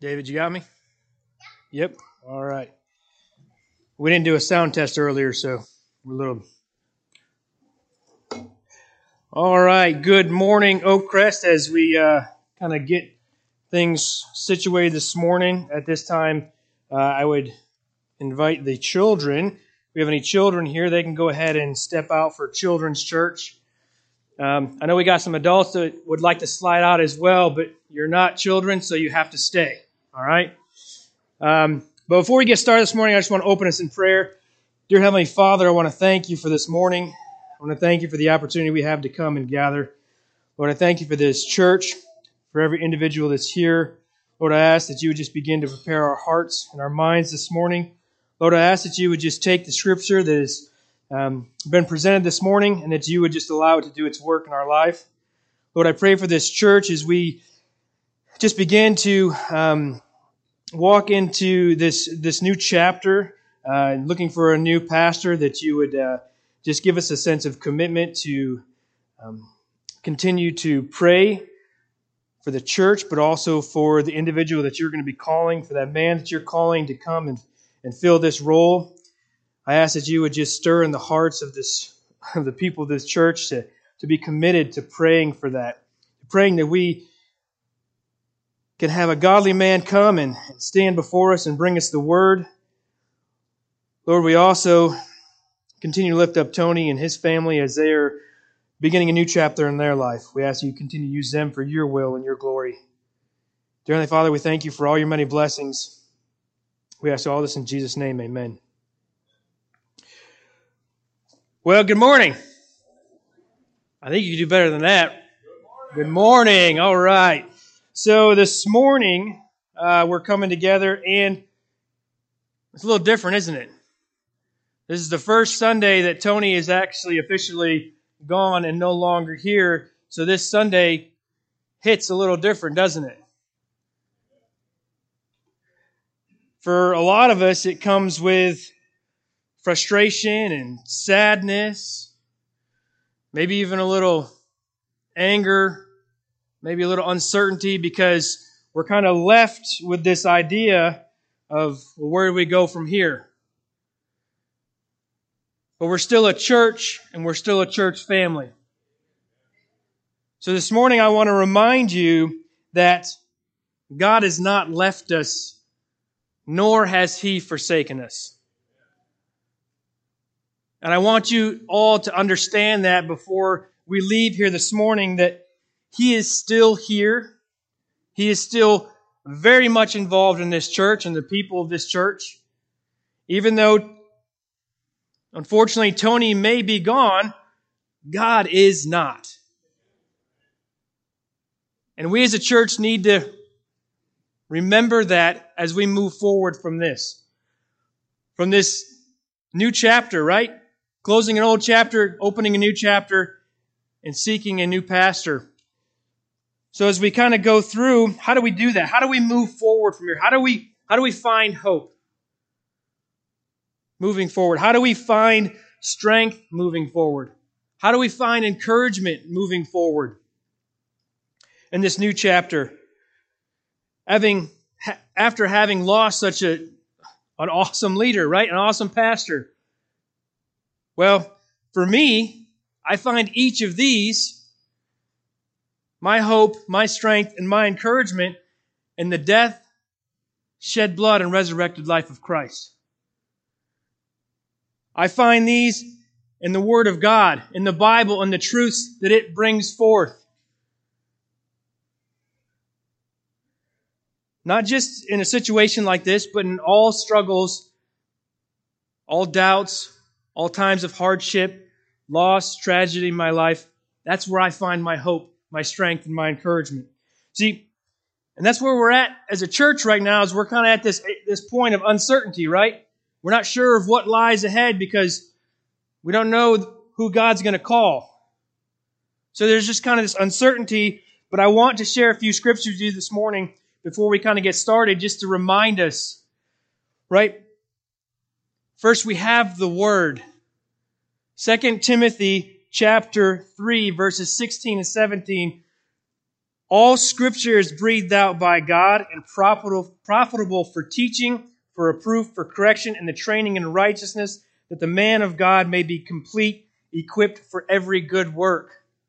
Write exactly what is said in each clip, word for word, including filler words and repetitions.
David, you got me? Yep. All right. We didn't do a sound test earlier, so we're a little... All right. Good morning, Oakcrest, as we uh, kind of get things situated this morning. At this time, uh, I would invite the children. If we have any children here, they can go ahead and step out for Children's Church. Um, I know we got some adults that would like to slide out as well, but you're not children, so you have to stay. All right? Um, but before we get started this morning, I just want to open us in prayer. Dear Heavenly Father, I want to thank you for this morning. I want to thank you for the opportunity we have to come and gather. Lord, I thank you for this church, for every individual that's here. Lord, I ask that you would just begin to prepare our hearts and our minds this morning. Lord, I ask that you would just take the scripture that has um, been presented this morning and that you would just allow it to do its work in our life. Lord, I pray for this church as we just begin to um, walk into this this new chapter, uh, looking for a new pastor, that you would uh, just give us a sense of commitment to um, continue to pray for the church, but also for the individual that you're going to be calling, for that man that you're calling to come and, and fill this role. I ask that you would just stir in the hearts of this of the people of this church to, to be committed to praying for that, praying that we can have a godly man come and stand before us and bring us the word. Lord, we also continue to lift up Tony and his family as they are beginning a new chapter in their life. We ask you to continue to use them for your will and your glory. Dear Heavenly Father, we thank you for all your many blessings. We ask all this in Jesus' name, amen. Well, good morning. I think you can do better than that. Good morning. Good morning. All right. So this morning, uh, we're coming together, and it's a little different, isn't it? This is the first Sunday that Tony is actually officially gone and no longer here. So this Sunday hits a little different, doesn't it? For a lot of us, it comes with frustration and sadness, maybe even a little anger, maybe a little uncertainty, because we're kind of left with this idea of, well, where do we go from here? But we're still a church, and we're still a church family. So this morning I want to remind you that God has not left us, nor has He forsaken us. And I want you all to understand that before we leave here this morning, that He is still here. He is still very much involved in this church and the people of this church. Even though, unfortunately, Tony may be gone, God is not. And we as a church need to remember that as we move forward from this. From this new chapter, right? Closing an old chapter, opening a new chapter, and seeking a new pastor. So as we kind of go through, how do we do that? How do we move forward from here? How do we, how do we find hope moving forward? How do we find strength moving forward? How do we find encouragement moving forward in this new chapter? Having, after having lost such a, an awesome leader, right? An awesome pastor. Well, for me, I find each of these, my hope, my strength, and my encouragement in the death, shed blood, and resurrected life of Christ. I find these in the Word of God, in the Bible, and the truths that it brings forth. Not just in a situation like this, but in all struggles, all doubts, all times of hardship, loss, tragedy in my life. That's where I find my hope, my strength, and my encouragement. See, and that's where we're at as a church right now, is we're kind of at this, this point of uncertainty, right? We're not sure of what lies ahead because we don't know who God's going to call. So there's just kind of this uncertainty, but I want to share a few scriptures with you this morning before we kind of get started, just to remind us, right? First, we have the Word. Second Timothy chapter three, verses sixteen and seventeen All Scripture is breathed out by God and profitable, profitable for teaching, for reproof, for correction, and the training in righteousness, that the man of God may be complete, equipped for every good work.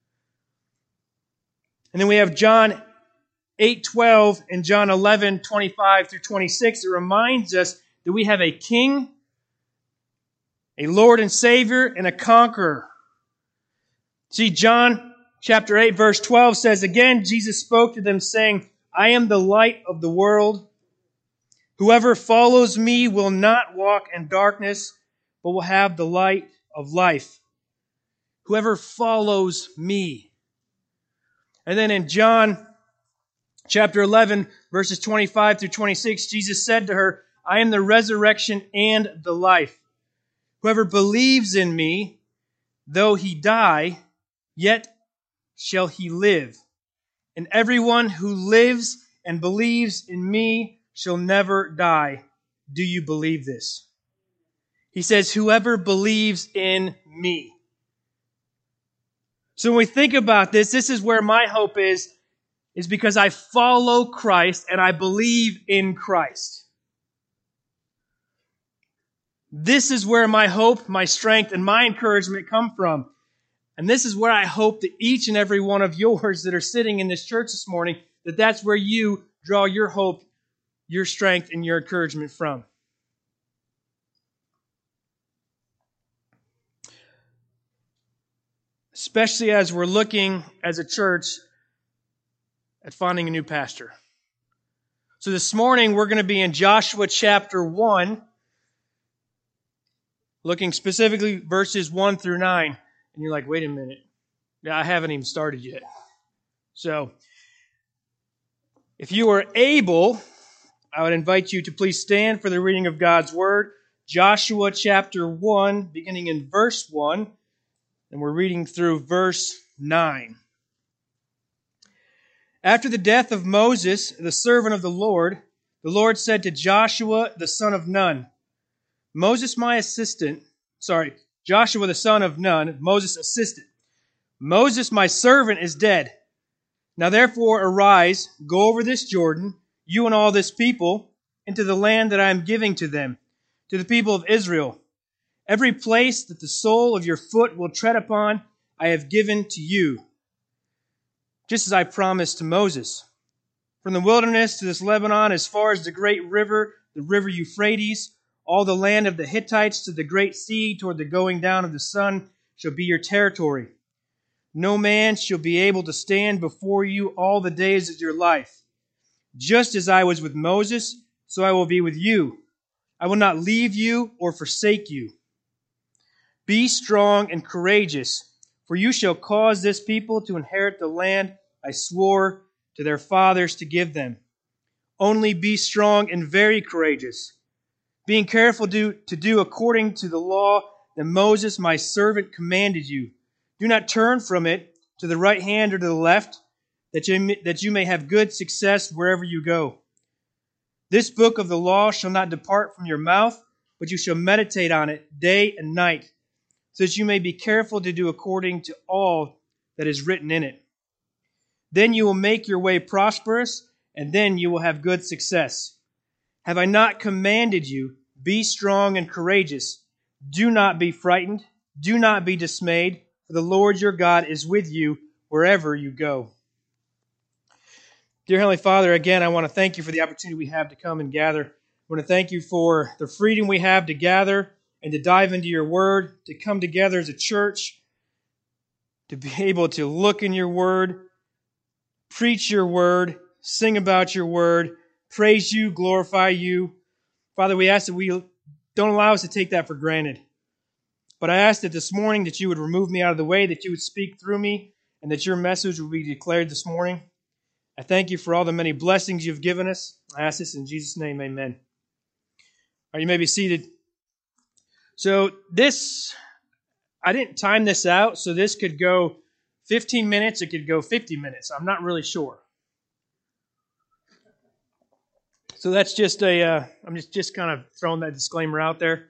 And then we have John eight twelve and John eleven twenty-five through twenty-six. It reminds us that we have a King, a Lord and Savior, and a conqueror. See, John chapter eight, verse twelve says, again, Jesus spoke to them, saying, I am the light of the world. Whoever follows me will not walk in darkness, but will have the light of life. Whoever follows me. And then in John chapter eleven, verses twenty-five through twenty-six, Jesus said to her, I am the resurrection and the life. Whoever believes in me, though he die, yet shall he live. And everyone who lives and believes in me shall never die. Do you believe this? He says, whoever believes in me. So when we think about this, this is where my hope is, is because I follow Christ and I believe in Christ. This is where my hope, my strength, and my encouragement come from. And this is where I hope that each and every one of yours that are sitting in this church this morning, that that's where you draw your hope, your strength, and your encouragement from. Especially as we're looking as a church at finding a new pastor. So this morning we're going to be in Joshua chapter one, looking specifically verses one through nine. And you're like, wait a minute. Yeah, I haven't even started yet. So, if you are able, I would invite you to please stand for the reading of God's Word. Joshua chapter one, beginning in verse one. And we're reading through verse nine. After the death of Moses, the servant of the Lord, the Lord said to Joshua, the son of Nun, Moses, my assistant, sorry, Joshua, the son of Nun, Moses' assistant, Moses, my servant, is dead. Now therefore arise, go over this Jordan, you and all this people, into the land that I am giving to them, to the people of Israel. Every place that the sole of your foot will tread upon, I have given to you, just as I promised to Moses. From the wilderness to this Lebanon, as far as the great river, the river Euphrates, all the land of the Hittites to the great sea toward the going down of the sun shall be your territory. No man shall be able to stand before you all the days of your life. Just as I was with Moses, so I will be with you. I will not leave you or forsake you. Be strong and courageous, for you shall cause this people to inherit the land I swore to their fathers to give them. Only be strong and very courageous, being careful to, to do according to the law that Moses, my servant, commanded you. Do not turn from it to the right hand or to the left, that you, that you may have good success wherever you go. This book of the law shall not depart from your mouth, but you shall meditate on it day and night, so that you may be careful to do according to all that is written in it. Then you will make your way prosperous, and then you will have good success. Have I not commanded you, be strong and courageous? Do not be frightened, do not be dismayed, for the Lord your God is with you wherever you go. Dear Heavenly Father, again, I want to thank you for the opportunity we have to come and gather. I want to thank you for the freedom we have to gather and to dive into your word, to come together as a church, to be able to look in your word, preach your word, sing about your word, praise you, glorify you. Father, we ask that we don't allow us to take that for granted. But I ask that this morning that you would remove me out of the way, that you would speak through me, and that your message will be declared this morning. I thank you for all the many blessings you've given us. I ask this in Jesus' name, amen. All right, you may be seated. So this, I didn't time this out, so this could go fifteen minutes, it could go fifty minutes. I'm not really sure. So that's just a, uh, I'm just, just kind of throwing that disclaimer out there.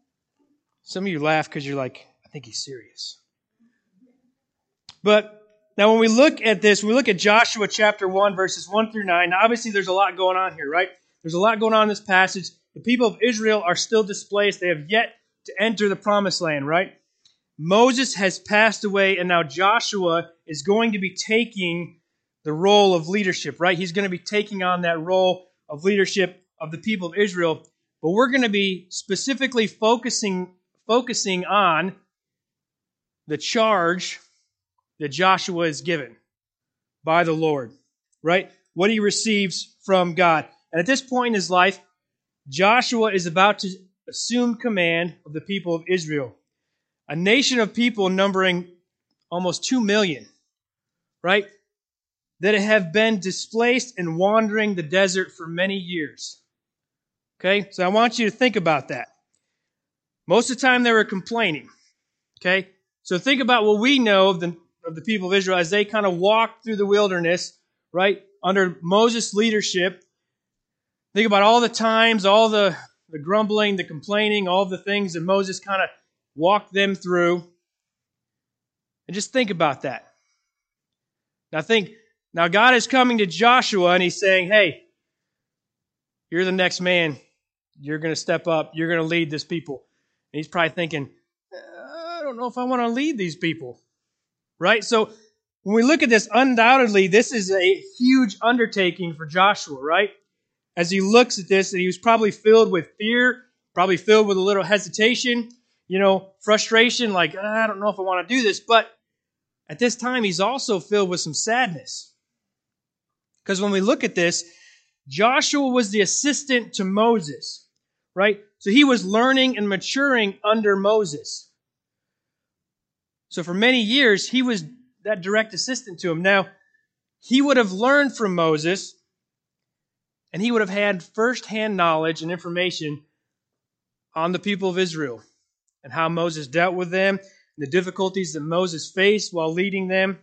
Some of you laugh because you're like, I think he's serious. But Now, when we look at this, we look at Joshua chapter one, verses one through nine. Now, obviously, there's a lot going on here, right? There's a lot going on in this passage. The people of Israel are still displaced. They have yet to enter the promised land, right? Moses has passed away, and now Joshua is going to be taking the role of leadership, right? He's going to be taking on that role of leadership of the people of Israel. But we're going to be specifically focusing, focusing on the charge that Joshua is given by the Lord, right? What he receives from God. And at this point in his life, Joshua is about to assume command of the people of Israel, a nation of people numbering almost two million, right? That have been displaced and wandering the desert for many years. Okay, so I want you to think about that. Most of the time they were complaining. Okay, so think about what we know of the, of the people of Israel as they kind of walked through the wilderness, right, under Moses' leadership. Think about all the times, all the, the grumbling, the complaining, all the things that Moses kind of walked them through. And just think about that. Now think, now God is coming to Joshua and he's saying, hey, you're the next man. You're going to step up. You're going to lead this people. And he's probably thinking, I don't know if I want to lead these people. Right? So when we look at this, undoubtedly, this is a huge undertaking for Joshua, right? As he looks at this, and he was probably filled with fear, probably filled with a little hesitation, you know, frustration, like, I don't know if I want to do this. But at this time, he's also filled with some sadness. Because when we look at this, Joshua was the assistant to Moses, right? So he was learning and maturing under Moses. So for many years, he was that direct assistant to him. Now, he would have learned from Moses, and he would have had firsthand knowledge and information on the people of Israel and how Moses dealt with them, and the difficulties that Moses faced while leading them.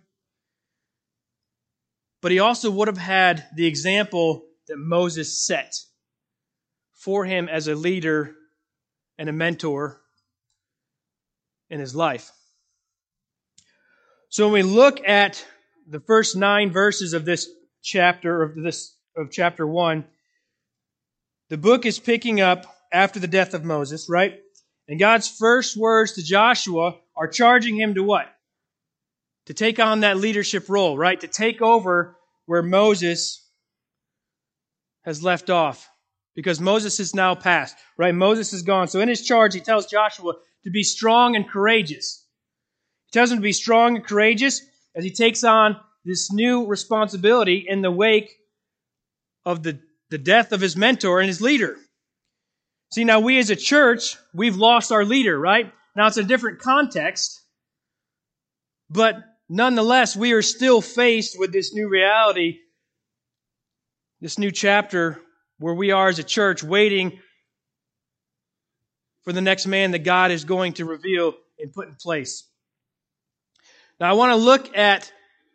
But he also would have had the example that Moses set for him as a leader and a mentor in his life. So when we look at the first nine verses of this chapter, of this of chapter one, the book is picking up after the death of Moses, right? And God's first words to Joshua are charging him to what? To take on that leadership role, right? To take over where Moses has left off. Because Moses is now past, right? Moses is gone. So in his charge, he tells Joshua to be strong and courageous. He tells him to be strong and courageous as he takes on this new responsibility in the wake of the, the death of his mentor and his leader. See, now we as a church, we've lost our leader, right? Now it's a different context, but nonetheless, we are still faced with this new reality, this new chapter where we are as a church waiting for the next man that God is going to reveal and put in place. Now I want to look at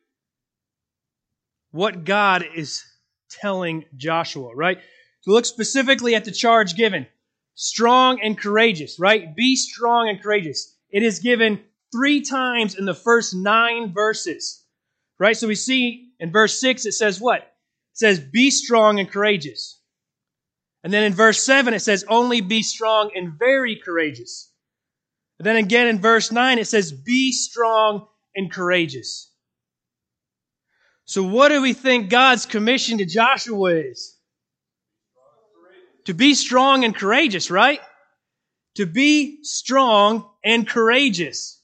what God is telling Joshua, right? So look specifically at the charge given. Strong and courageous, right? Be strong and courageous. It is given three times in the first nine verses, right? So we see in verse six, it says what? It says, be strong and courageous. And then in verse seven, it says, only be strong and very courageous. And then again in verse nine, it says, be strong and courageous. So what do we think God's commission to Joshua is? To be strong and courageous, right? To be strong and courageous.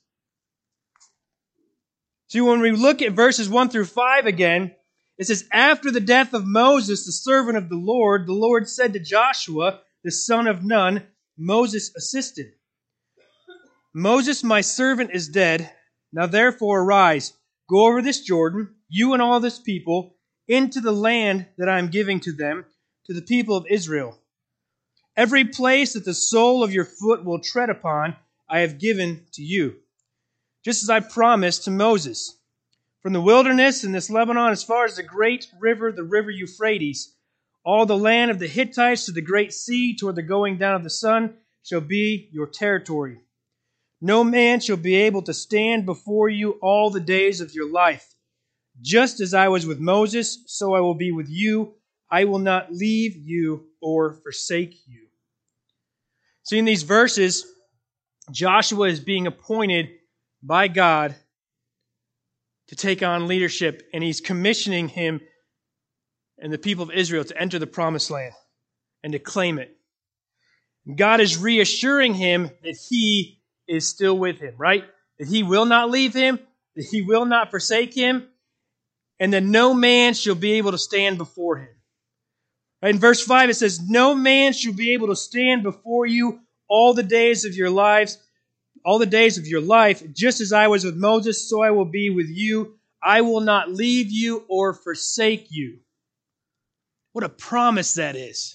See, when we look at verses one through five again, it says, after the death of Moses, the servant of the Lord, the Lord said to Joshua, the son of Nun, Moses' assistant, Moses, my servant, is dead. Now therefore arise, go over this Jordan, you and all this people, into the land that I am giving to them, to the people of Israel. Every place that the sole of your foot will tread upon, I have given to you, just as I promised to Moses. From the wilderness in this Lebanon as far as the great river, the river Euphrates, all the land of the Hittites to the great sea toward the going down of the sun shall be your territory. No man shall be able to stand before you all the days of your life. Just as I was with Moses, so I will be with you. I will not leave you or forsake you. See, in these verses, Joshua is being appointed by God to take on leadership, and he's commissioning him and the people of Israel to enter the promised land and to claim it. God is reassuring him that he is still with him, right? That he will not leave him, that he will not forsake him, and that no man shall be able to stand before him. Right? In verse five, it says, no man shall be able to stand before you all the days of your lives, all the days of your life. Just as I was with Moses, so I will be with you. I will not leave you or forsake you. What a promise that is.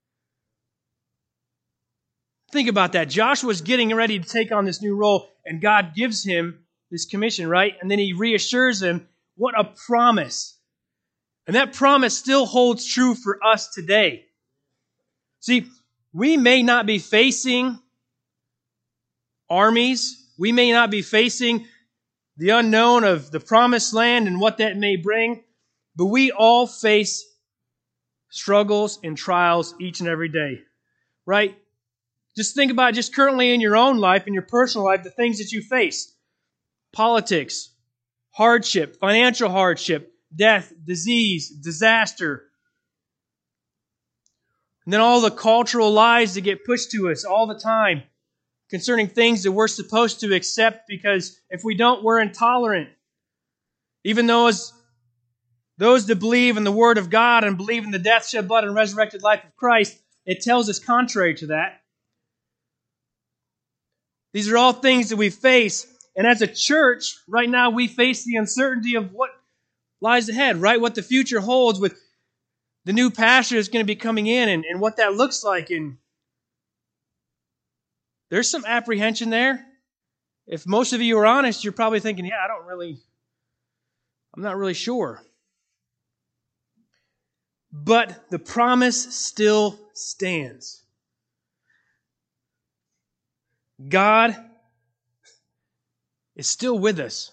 Think about that. Joshua's getting ready to take on this new role, and God gives him this commission, right? And then he reassures him. What a promise. And that promise still holds true for us today. See, we may not be facing armies. We may not be facing the unknown of the promised land and what that may bring, but we all face struggles and trials each and every day, right? Just think about just currently in your own life, in your personal life, the things that you face. Politics, hardship, financial hardship, death, disease, disaster. And then all the cultural lies that get pushed to us all the time concerning things that we're supposed to accept because if we don't, we're intolerant. Even those, those that believe in the Word of God and believe in the death, shed blood, and resurrected life of Christ, it tells us contrary to that. These are all things that we face. And as a church, right now we face the uncertainty of what lies ahead, right? What the future holds with the new pastor that's going to be coming in and, and what that looks like. And there's some apprehension there. If most of you are honest, you're probably thinking, yeah, I don't really, I'm not really sure. But the promise still stands. God is still with us.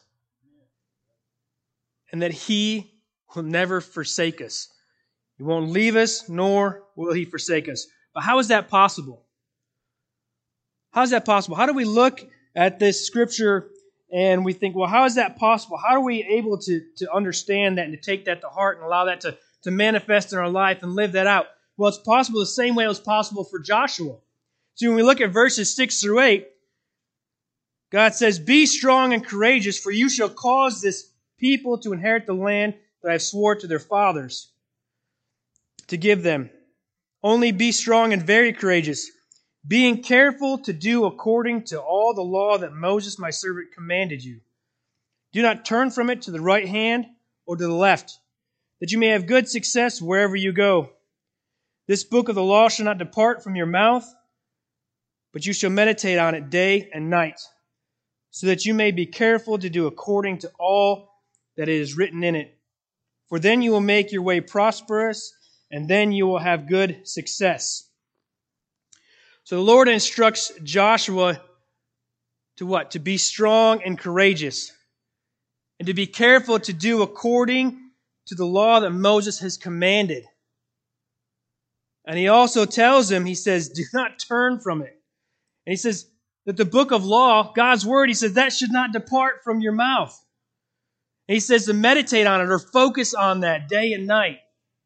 And that He will never forsake us. He won't leave us, nor will He forsake us. But how is that possible? How is that possible? How do we look at this scripture and we think, well, how is that possible? How are we able to, to understand that and to take that to heart and allow that to, to manifest in our life and live that out? Well, it's possible the same way it was possible for Joshua. See, when we look at verses six through eight, God says, be strong and courageous, for you shall cause this people to inherit the land that I have swore to their fathers to give them. Only be strong and very courageous, being careful to do according to all the law that Moses my servant commanded you. Do not turn from it to the right hand or to the left, that you may have good success wherever you go. This book of the law shall not depart from your mouth, but you shall meditate on it day and night, so that you may be careful to do according to all that it is written in it. For then you will make your way prosperous, and then you will have good success. So the Lord instructs Joshua to what? To be strong and courageous, and to be careful to do according to the law that Moses has commanded. And he also tells him, he says, do not turn from it. And he says that the book of law, God's word, he says that should not depart from your mouth. And he says to meditate on it or focus on that day and night.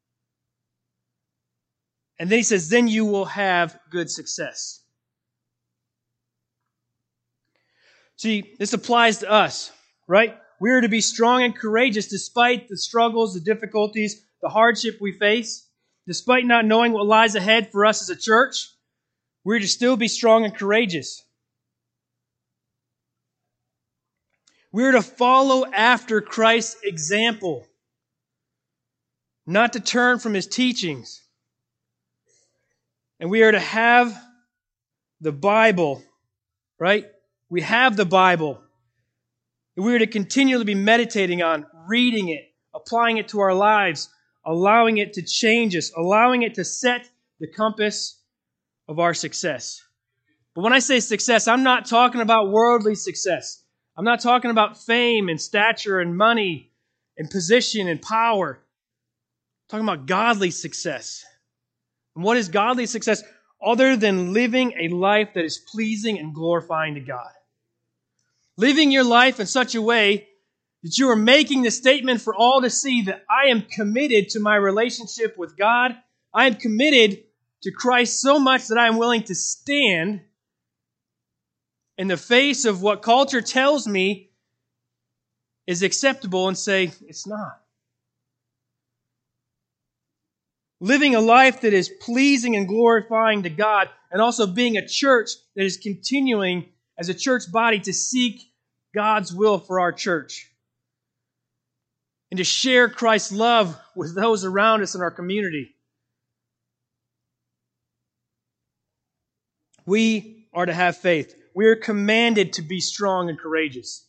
And then he says, then you will have good success. See, this applies to us, right? We are to be strong and courageous despite the struggles, the difficulties, the hardship we face. Despite not knowing what lies ahead for us as a church, we're to still be strong and courageous. We're to follow after Christ's example, not to turn from His teachings. And we are to have the Bible, right? We have the Bible. And we are to continually be meditating on, reading it, applying it to our lives, allowing it to change us, allowing it to set the compass of our success. But when I say success, I'm not talking about worldly success. I'm not talking about fame and stature and money and position and power. I'm talking about godly success. And what is godly success other than living a life that is pleasing and glorifying to God? Living your life in such a way that you are making the statement for all to see that I am committed to my relationship with God. I am committed to Christ so much that I am willing to stand in the face of what culture tells me is acceptable and say, it's not. Living a life that is pleasing and glorifying to God, and also being a church that is continuing as a church body to seek God's will for our church and to share Christ's love with those around us in our community. We are to have faith. We are commanded to be strong and courageous.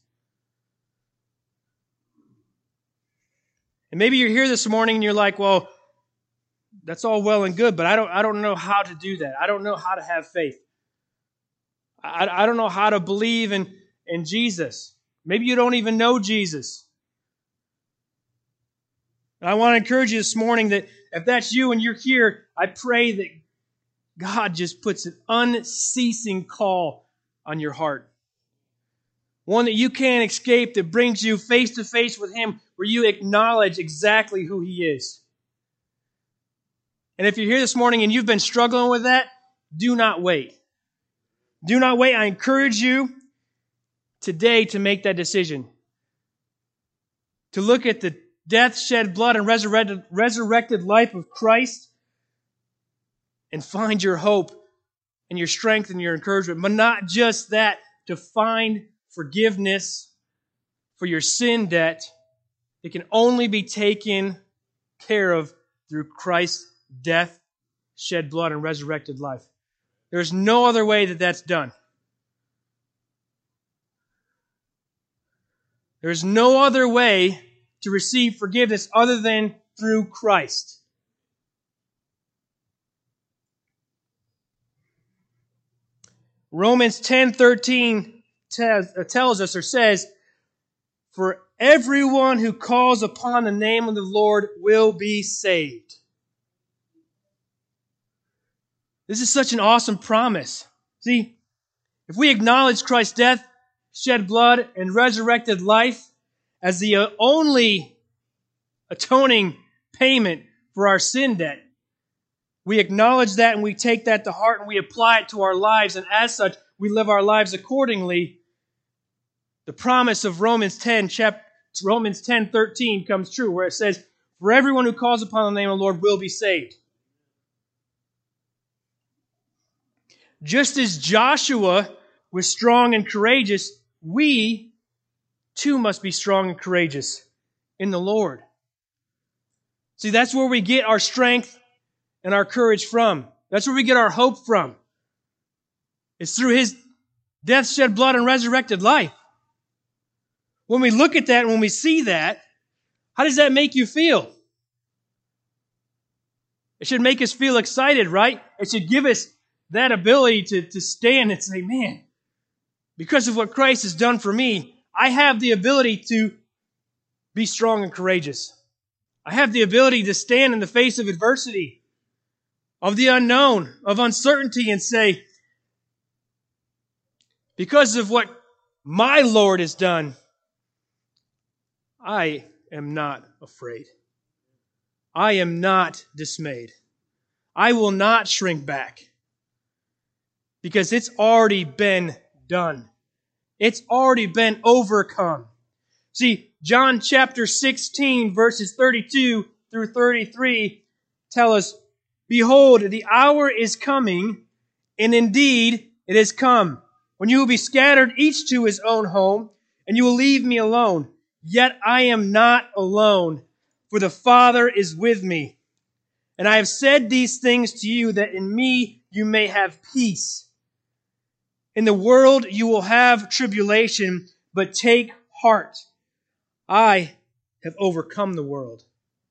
And maybe you're here this morning and you're like, well, that's all well and good, but I don't, I don't know how to do that. I don't know how to have faith. I, I don't know how to believe in, in Jesus. Maybe you don't even know Jesus. And I want to encourage you this morning that if that's you and you're here, I pray that God just puts an unceasing call on your heart. One that you can't escape, that brings you face to face with Him, where you acknowledge exactly who He is. And if you're here this morning and you've been struggling with that, do not wait. Do not wait. I encourage you today to make that decision. To look at the death, shed blood, and resurrected, resurrected life of Christ and find your hope and your strength and your encouragement. But not just that, to find forgiveness for your sin debt. It can only be taken care of through Christ's death, shed blood, and resurrected life. There's no other way that that's done. There's no other way to receive forgiveness other than through Christ. Romans ten thirteen tells us or says, "For everyone who calls upon the name of the Lord will be saved." This is such an awesome promise. See, if we acknowledge Christ's death, shed blood, and resurrected life as the only atoning payment for our sin debt, we acknowledge that and we take that to heart and we apply it to our lives, and as such, we live our lives accordingly. The promise of Romans ten, chapter, Romans ten thirteen comes true, where it says, "For everyone who calls upon the name of the Lord will be saved." Just as Joshua was strong and courageous, we too must be strong and courageous in the Lord. See, that's where we get our strength and our courage from. That's where we get our hope from. It's through His death, shed blood, and resurrected life. When we look at that and when we see that, how does that make you feel? It should make us feel excited, right? It should give us that ability to, to stand and say, man, because of what Christ has done for me, I have the ability to be strong and courageous. I have the ability to stand in the face of adversity, of the unknown, of uncertainty, and say, because of what my Lord has done, I am not afraid. I am not dismayed. I will not shrink back. Because it's already been done. It's already been overcome. See, John chapter sixteen, verses thirty-two through thirty-three tell us, "Behold, the hour is coming, and indeed it has come, when you will be scattered each to his own home, and you will leave me alone. Yet I am not alone, for the Father is with me. And I have said these things to you, that in me you may have peace. In the world you will have tribulation, but take heart. I have overcome the world."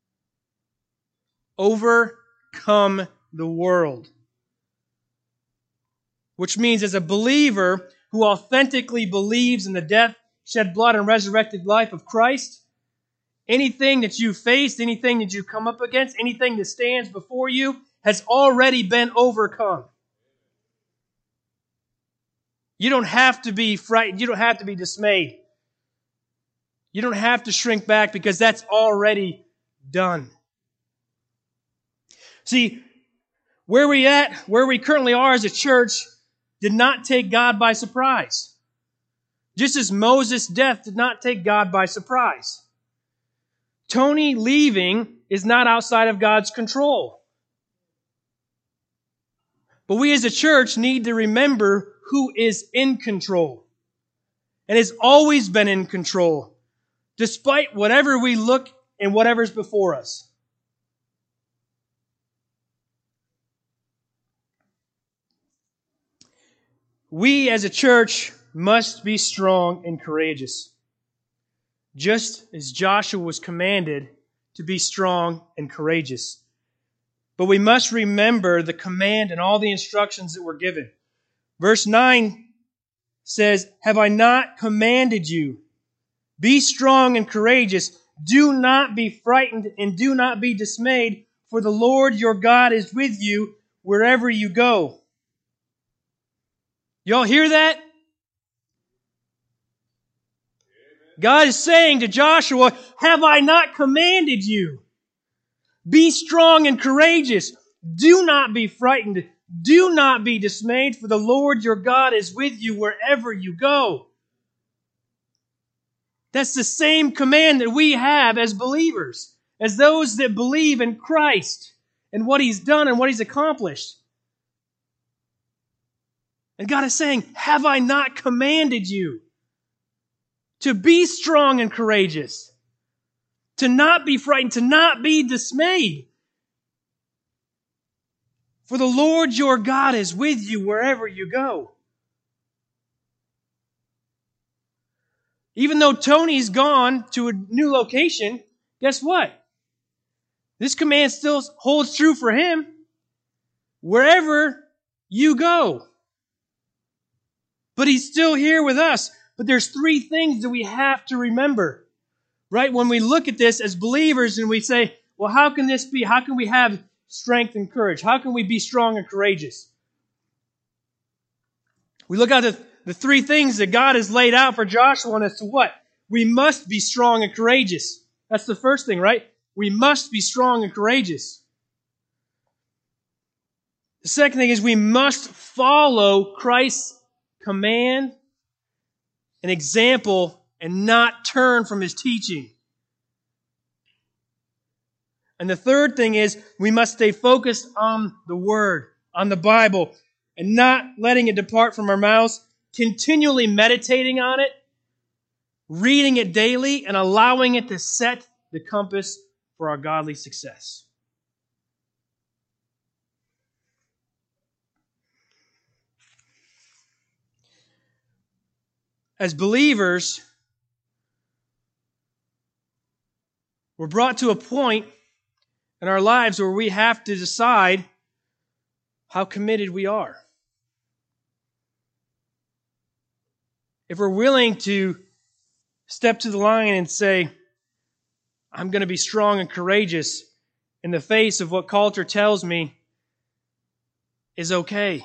Overcome the world. Which means, as a believer who authentically believes in the death, shed blood, and resurrected life of Christ, Anything that you faced, anything that you come up against, anything that stands before you has already been overcome. You don't have to be frightened. You don't have to be dismayed. You don't have to shrink back because that's already done. See, where we at, where we currently are as a church, did not take God by surprise. Just as Moses' death did not take God by surprise. Tony leaving is not outside of God's control. But we as a church need to remember who is in control and has always been in control, despite whatever we look and whatever's before us. We as a church must be strong and courageous, just as Joshua was commanded to be strong and courageous. But we must remember the command and all the instructions that were given. Verse nine says, "Have I not commanded you? Be strong and courageous. Do not be frightened and do not be dismayed, for the Lord your God is with you wherever you go." Y'all hear that? God is saying to Joshua, "Have I not commanded you? Be strong and courageous. Do not be frightened. Do not be dismayed, for the Lord your God is with you wherever you go." That's the same command that we have as believers, as those that believe in Christ and what He's done and what He's accomplished. And God is saying, "Have I not commanded you to be strong and courageous, to not be frightened, to not be dismayed? For the Lord your God is with you wherever you go." Even though Tony's gone to a new location, guess what? This command still holds true for him. Wherever you go. But he's still here with us. But there's three things that we have to remember. Right? When we look at this as believers and we say, well, how can this be? How can we have strength and courage? How can we be strong and courageous? We look at the, the three things that God has laid out for Joshua and as to what? We must be strong and courageous. That's the first thing, right? We must be strong and courageous. The second thing is we must follow Christ's command and example and not turn from His teaching. And the third thing is we must stay focused on the Word, on the Bible, and not letting it depart from our mouths, continually meditating on it, reading it daily, and allowing it to set the compass for our godly success. As believers, we're brought to a point in our lives where we have to decide how committed we are. If we're willing to step to the line and say, I'm going to be strong and courageous in the face of what culture tells me is okay.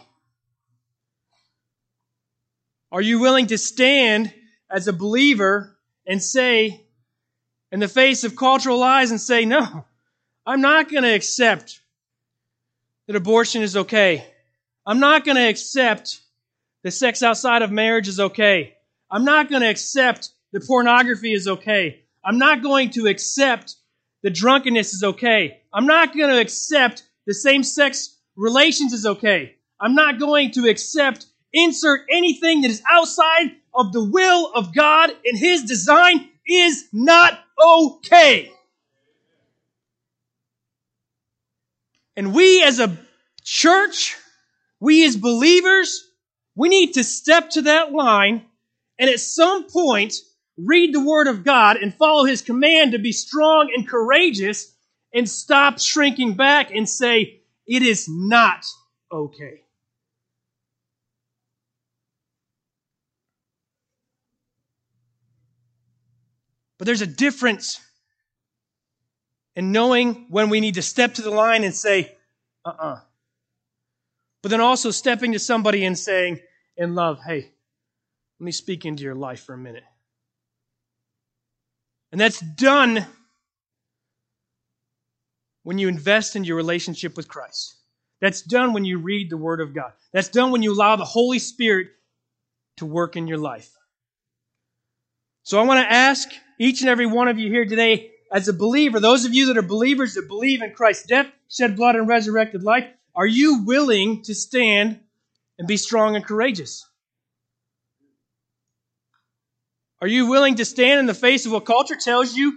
Are you willing to stand as a believer and say, in the face of cultural lies, and say, no, I'm not going to accept that abortion is okay. I'm not going to accept that sex outside of marriage is okay. I'm not going to accept that pornography is okay. I'm not going to accept that drunkenness is okay. I'm not going to accept that same-sex relations is okay. I'm not going to accept insert anything that is outside of the will of God and His design is not okay. And we as a church, we as believers, we need to step to that line and at some point read the Word of God and follow His command to be strong and courageous and stop shrinking back and say, it is not okay. But there's a difference and knowing when we need to step to the line and say, uh-uh. But then also stepping to somebody and saying in love, hey, let me speak into your life for a minute. And that's done when you invest in your relationship with Christ. That's done when you read the Word of God. That's done when you allow the Holy Spirit to work in your life. So I want to ask each and every one of you here today, as a believer, those of you that are believers that believe in Christ's death, shed blood, and resurrected life, are you willing to stand and be strong and courageous? Are you willing to stand in the face of what culture tells you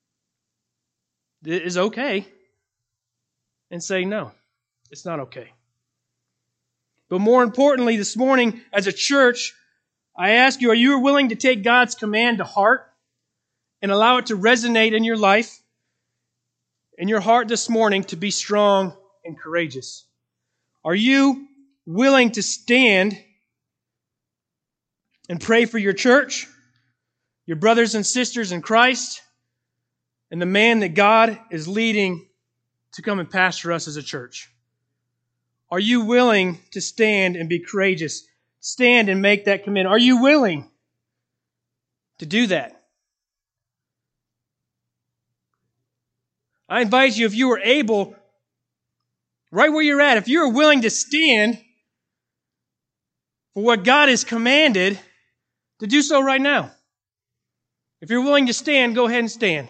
is okay and say, no, it's not okay? But more importantly, this morning, as a church, I ask you, are you willing to take God's command to heart and allow it to resonate in your life, in your heart this morning, to be strong and courageous? Are you willing to stand and pray for your church, your brothers and sisters in Christ, and the man that God is leading to come and pastor us as a church? Are you willing to stand and be courageous? Stand and make that commitment. Are you willing to do that? I invite you, if you are able, right where you're at, if you're willing to stand for what God has commanded, to do so right now. If you're willing to stand, go ahead and stand.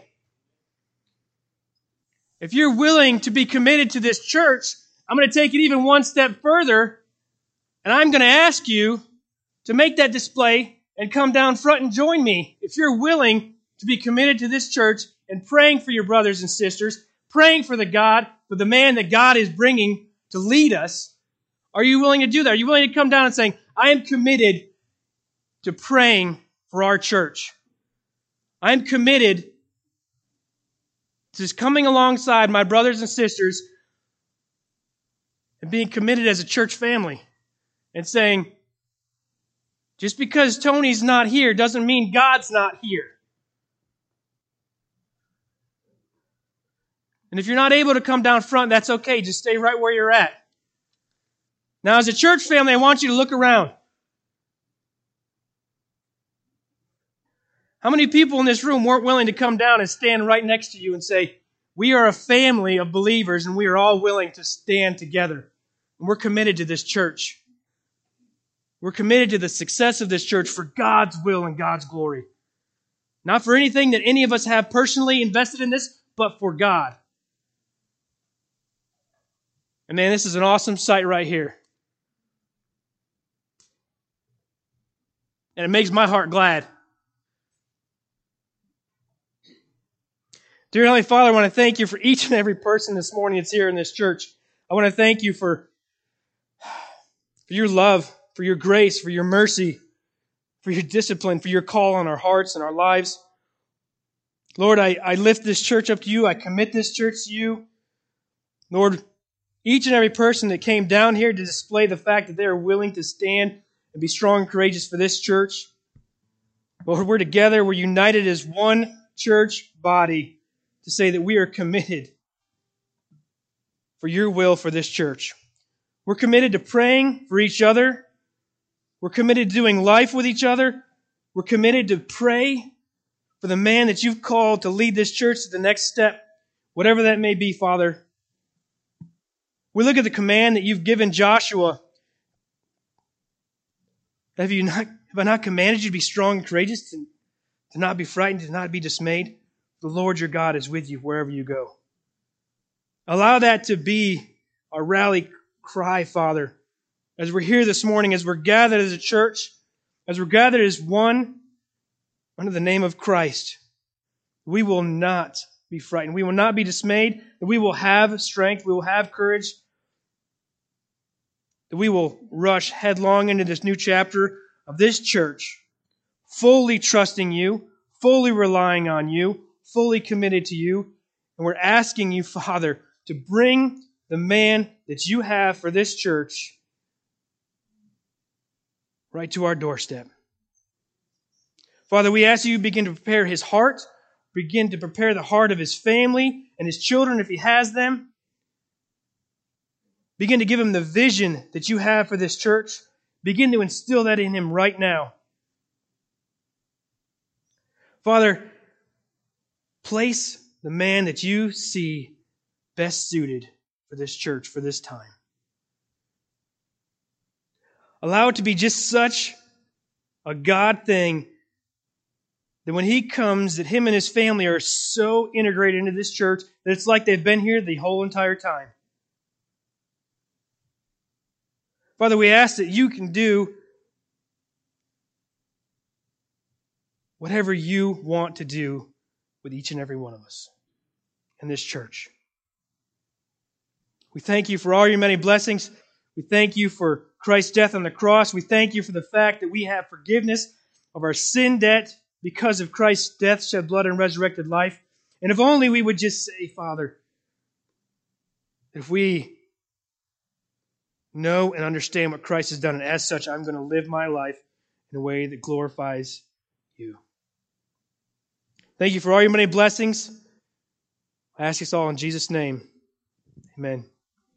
If you're willing to be committed to this church, I'm going to take it even one step further, and I'm going to ask you to make that display and come down front and join me. If you're willing to be committed to this church and praying for your brothers and sisters, praying for the God, for the man that God is bringing to lead us, are you willing to do that? Are you willing to come down and saying, I am committed to praying for our church. I am committed to just coming alongside my brothers and sisters and being committed as a church family and saying, just because Tony's not here doesn't mean God's not here. And if you're not able to come down front, that's okay. Just stay right where you're at. Now, as a church family, I want you to look around. How many people in this room weren't willing to come down and stand right next to you and say, we are a family of believers and we are all willing to stand together. And we're committed to this church. We're committed to the success of this church for God's will and God's glory. Not for anything that any of us have personally invested in this, but for God. And man, this is an awesome sight right here. And it makes my heart glad. Dear Heavenly Father, I want to thank you for each and every person this morning that's here in this church. I want to thank you for, for your love, for your grace, for your mercy, for your discipline, for your call on our hearts and our lives. Lord, I, I lift this church up to you. I commit this church to you. Lord, each and every person that came down here to display the fact that they are willing to stand and be strong and courageous for this church. Lord, we're together. We're united as one church body to say that we are committed for your will for this church. We're committed to praying for each other. We're committed to doing life with each other. We're committed to pray for the man that you've called to lead this church to the next step, whatever that may be, Father. We look at the command that you've given Joshua. Have you not, have I not commanded you to be strong and courageous, to, to not be frightened, to not be dismayed? The Lord your God is with you wherever you go. Allow that to be our rally cry, Father, as we're here this morning, as we're gathered as a church, as we're gathered as one under the name of Christ. We will not be frightened. We will not be dismayed. That we will have strength. We will have courage. That we will rush headlong into this new chapter of this church, fully trusting you, fully relying on you, fully committed to you. And we're asking you, Father, to bring the man that you have for this church right to our doorstep. Father, we ask you to begin to prepare his heart, begin to prepare the heart of his family and his children if he has them. Begin to give him the vision that you have for this church. Begin to instill that in him right now. Father, place the man that you see best suited for this church, for this time. Allow it to be just such a God thing that when he comes, that him and his family are so integrated into this church that it's like they've been here the whole entire time. Father, we ask that you can do whatever you want to do with each and every one of us in this church. We thank you for all your many blessings. We thank you for Christ's death on the cross. We thank you for the fact that we have forgiveness of our sin debt because of Christ's death, shed blood, and resurrected life. And if only we would just say, Father, if we know and understand what Christ has done, and as such, I'm going to live my life in a way that glorifies you. Thank you for all your many blessings. I ask this all in Jesus' name. Amen.